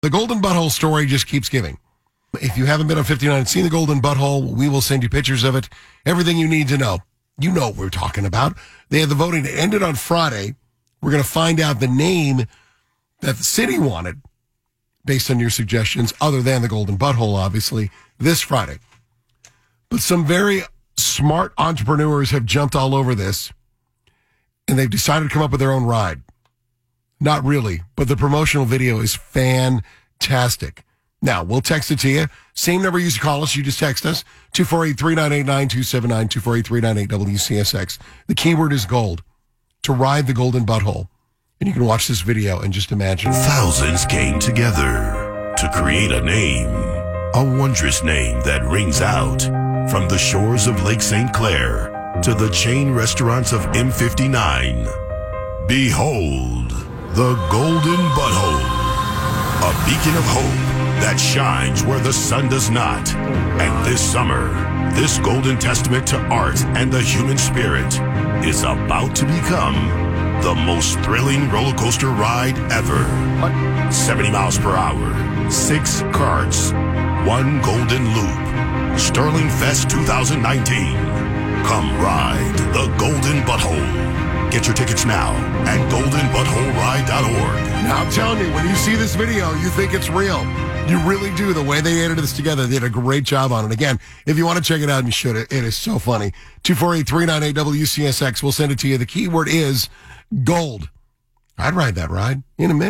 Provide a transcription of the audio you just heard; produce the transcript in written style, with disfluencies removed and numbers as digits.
The Golden Butthole story just keeps giving. If you haven't been on 59 and seen the Golden Butthole, we will send you pictures of it. Everything you need to know. You know what we're talking about. They had the voting that ended on Friday. We're going to find out the name that the city wanted based on your suggestions, other than the Golden Butthole, obviously, this Friday. But some very smart entrepreneurs have jumped all over this, and they've decided to come up with their own ride. Not really, but the promotional video is fantastic. Now, we'll text it to you. Same number you used to call us. You just text us, 248-3989-279, 248-398-WCSX. The keyword is gold, to ride the Golden Butthole. And you can watch this video and just imagine. Thousands came together to create a name, a wondrous name that rings out from the shores of Lake St. Clair to the chain restaurants of M59. Behold, the Golden Butthole, a beacon of hope that shines where the sun does not. And this summer, this golden testament to art and the human spirit is about to become the most thrilling roller coaster ride ever. 70 miles per hour, 6 carts, 1 golden loop. Sterling Fest 2019. Come ride the Golden Butthole. Get your tickets now at goldenbuttholeride.org. Now, I'm telling you, when you see this video, you think it's real. You really do. The way they edited this together, they did a great job on it. Again, if you want to check it out, you should. It is so funny. 248-398-WCSX. We'll send it to you. The keyword is gold. I'd ride that ride in a minute.